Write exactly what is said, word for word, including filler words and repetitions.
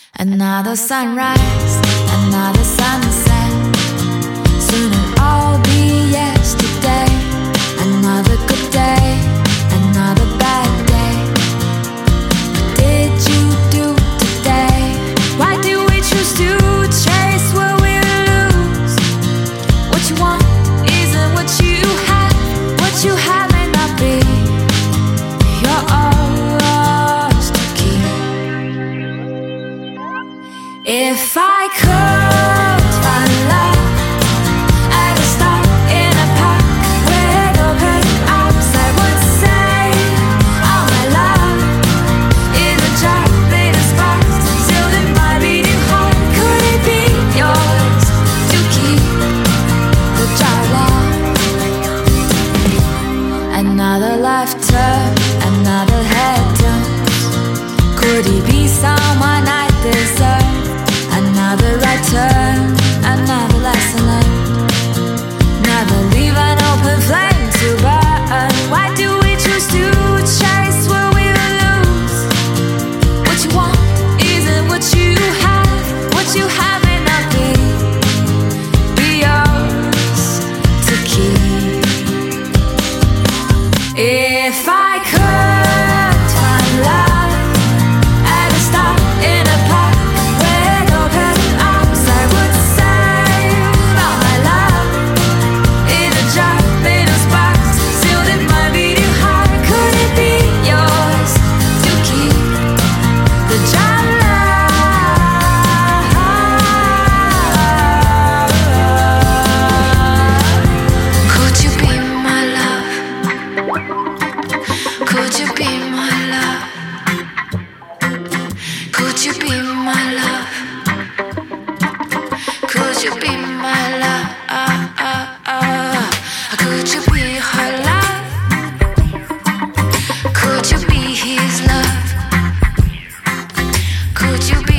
Another sunrise, another sunset. Soon it'll all be yesterday. Another good day, another bad day. What did you do today? Why do we choose to chase what we lose? What you want isn't what you have. What you have may not be yours to keep. If I could find love at a stop in a park with open arms, I would say all my love in a jar made of sparks, sealed in my beating heart. Could it be yours to keep the jar locked? Another life turn, another head turn. Could he be someone I deserve? Another right turn, another lesson learned. Never leave an open flame to burn. Why do we choose to chase what we lose? What you want isn't what you have. What you have may not be be yours to keep. If I could find love at a stop in a park with open arms, I would save all my love in a jar made of sparks, sealed in my beating heart. Could it be yours to keep the jar locked? Could you be my love? Could you be my love? Could you be my love? Could you be my love? Could you be her love? Could you be his love? Could you be